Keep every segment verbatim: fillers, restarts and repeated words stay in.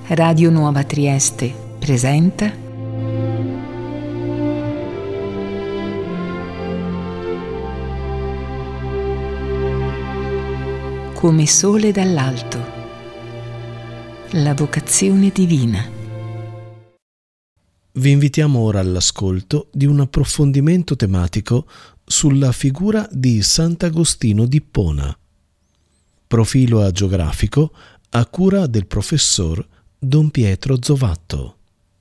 Radio Nuova Trieste presenta Come sole dall'alto, la vocazione divina. Vi invitiamo ora all'ascolto di un approfondimento tematico sulla figura di Sant'Agostino d'Ippona, profilo agiografico a cura del professor Don Pietro Zovatto.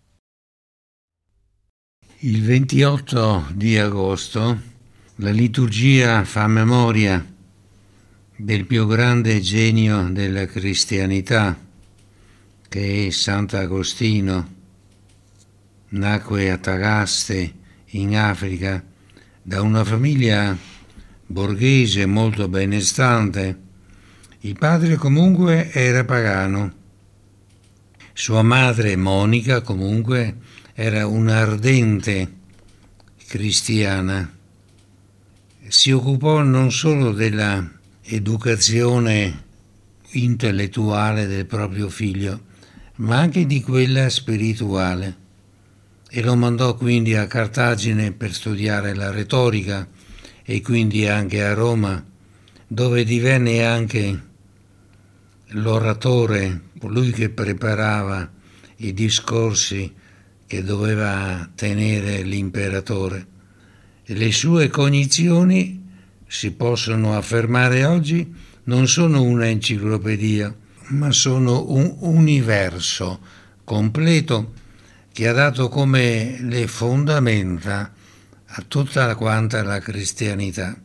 Il ventotto di agosto la liturgia fa memoria del più grande genio della cristianità, che è Sant'Agostino. Nacque a Tagaste, in Africa, da una famiglia borghese molto benestante. Il padre comunque era pagano. Sua madre, Monica, comunque era un'ardente cristiana. Si occupò non solo della educazione intellettuale del proprio figlio, ma anche di quella spirituale, e lo mandò quindi a Cartagine per studiare la retorica e quindi anche a Roma, dove divenne anche l'oratore, colui che preparava i discorsi che doveva tenere l'imperatore. E le sue cognizioni, si possono affermare oggi, non sono un'enciclopedia, ma sono un universo completo che ha dato come le fondamenta a tutta quanta la cristianità.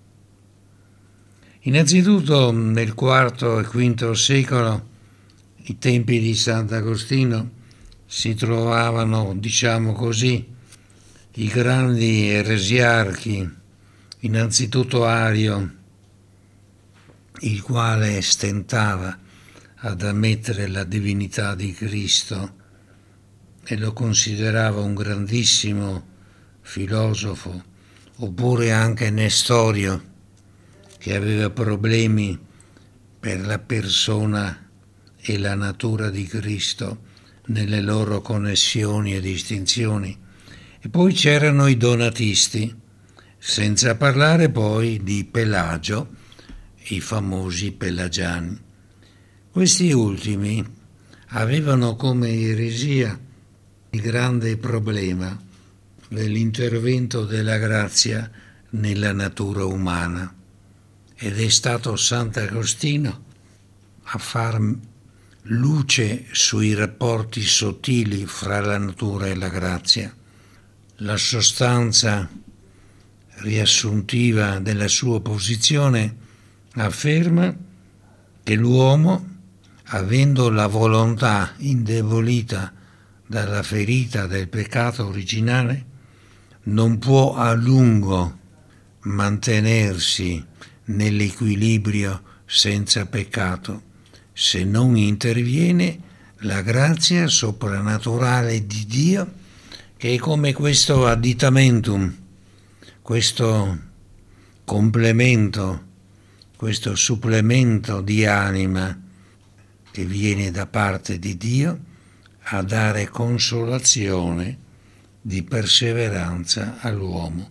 Innanzitutto nel quarto e quinto secolo, i tempi di Sant'Agostino, si trovavano, diciamo così, i grandi eresiarchi, innanzitutto Ario, il quale stentava ad ammettere la divinità di Cristo e lo considerava un grandissimo filosofo, oppure anche Nestorio, che aveva problemi per la persona e la natura di Cristo nelle loro connessioni e distinzioni. E poi c'erano i donatisti, senza parlare poi di Pelagio, i famosi pelagiani. Questi ultimi avevano come eresia il grande problema dell'intervento della grazia nella natura umana, ed è stato Sant'Agostino a far luce sui rapporti sottili fra la natura e la grazia. La sostanza riassuntiva della sua posizione afferma che l'uomo, avendo la volontà indebolita dalla ferita del peccato originale, non può a lungo mantenersi nell'equilibrio senza peccato, se non interviene la grazia soprannaturale di Dio, che è come questo additamentum, questo complemento, questo supplemento di anima che viene da parte di Dio a dare consolazione di perseveranza all'uomo.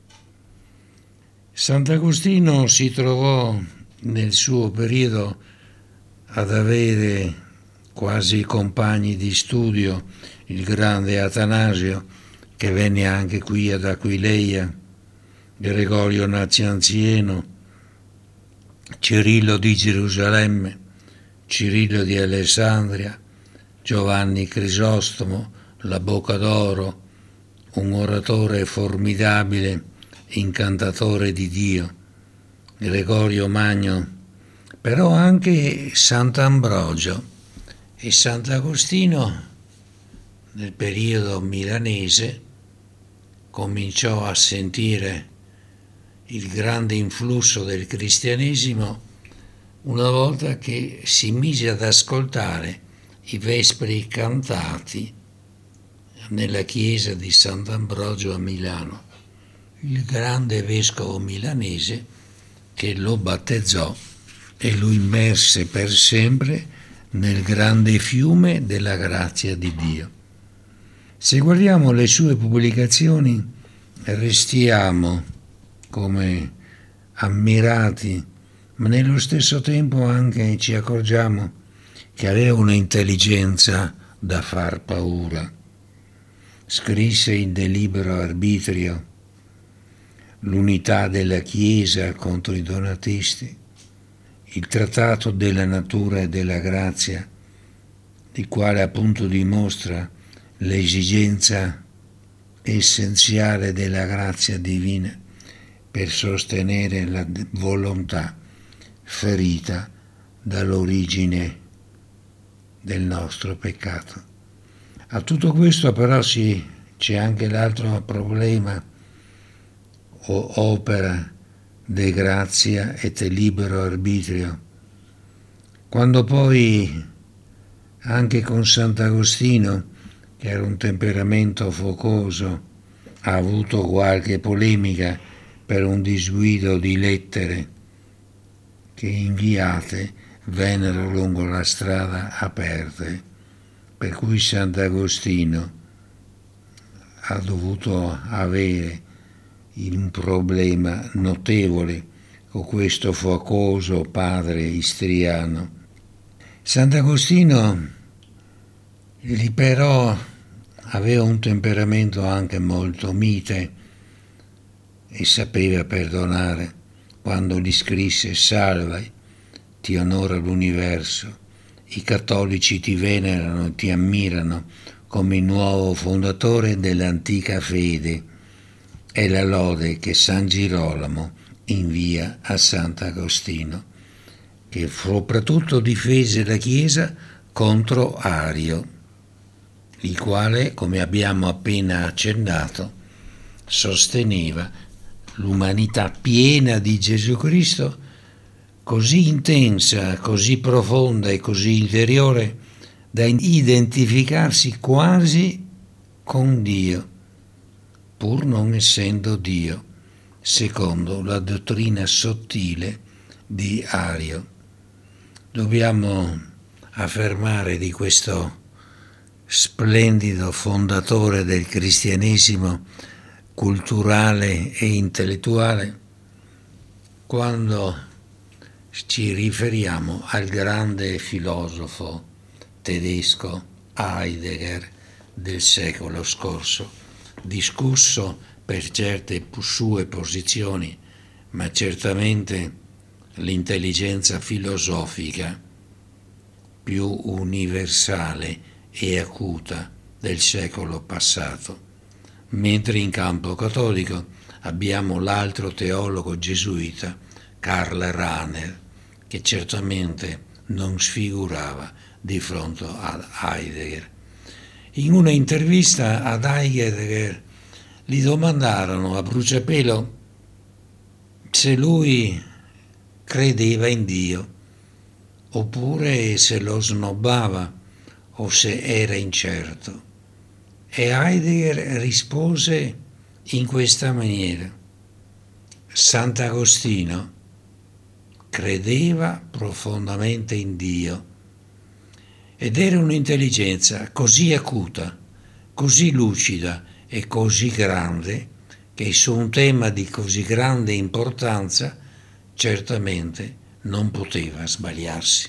Sant'Agostino si trovò nel suo periodo ad avere quasi compagni di studio, il grande Atanasio, che venne anche qui ad Aquileia, Gregorio Nazianzieno, Cirillo di Gerusalemme, Cirillo di Alessandria, Giovanni Crisostomo, la Bocca d'Oro, un oratore formidabile, incantatore di Dio, Gregorio Magno, però anche Sant'Ambrogio. E Sant'Agostino, nel periodo milanese, cominciò a sentire il grande influsso del cristianesimo una volta che si mise ad ascoltare i vespri cantati nella chiesa di Sant'Ambrogio a Milano. Il grande vescovo milanese che lo battezzò e lo immerse per sempre nel grande fiume della grazia di Dio. Se guardiamo le sue pubblicazioni, restiamo come ammirati, ma nello stesso tempo anche ci accorgiamo che aveva un'intelligenza da far paura. Scrisse il De Libero Arbitrio, l'unità della Chiesa contro i donatisti, il trattato della natura e della grazia, il quale appunto dimostra l'esigenza essenziale della grazia divina per sostenere la volontà ferita dall'origine del nostro peccato. A tutto questo però sì, c'è anche l'altro problema o opera de grazia et libero arbitrio. Quando poi anche con Sant'Agostino, che era un temperamento focoso, ha avuto qualche polemica per un disguido di lettere che inviate vennero lungo la strada aperte, per cui Sant'Agostino ha dovuto avere un problema notevole con questo focoso padre istriano. Sant'Agostino lì però aveva un temperamento anche molto mite e sapeva perdonare. Quando gli scrisse «Salve, ti onora l'universo, i cattolici ti venerano e ti ammirano come il nuovo fondatore dell'antica fede», è la lode che San Girolamo invia a Sant'Agostino, che soprattutto difese la Chiesa contro Ario, il quale, come abbiamo appena accennato, sosteneva l'umanità piena di Gesù Cristo, così intensa, così profonda e così interiore da identificarsi quasi con Dio, pur non essendo Dio, secondo la dottrina sottile di Ario. Dobbiamo affermare di questo splendido fondatore del cristianesimo culturale e intellettuale quando ci riferiamo al grande filosofo tedesco Heidegger del secolo scorso, discusso per certe sue posizioni, ma certamente l'intelligenza filosofica più universale e acuta del secolo passato. Mentre in campo cattolico abbiamo l'altro teologo gesuita, Karl Rahner, che certamente non sfigurava di fronte ad Heidegger. In una intervista ad Heidegger gli domandarono a bruciapelo se lui credeva in Dio, oppure se lo snobbava o se era incerto. E Heidegger rispose in questa maniera: Sant'Agostino credeva profondamente in Dio ed era un'intelligenza così acuta, così lucida e così grande che su un tema di così grande importanza certamente non poteva sbagliarsi.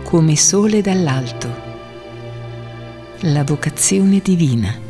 come sole dall'alto. La vocazione divina.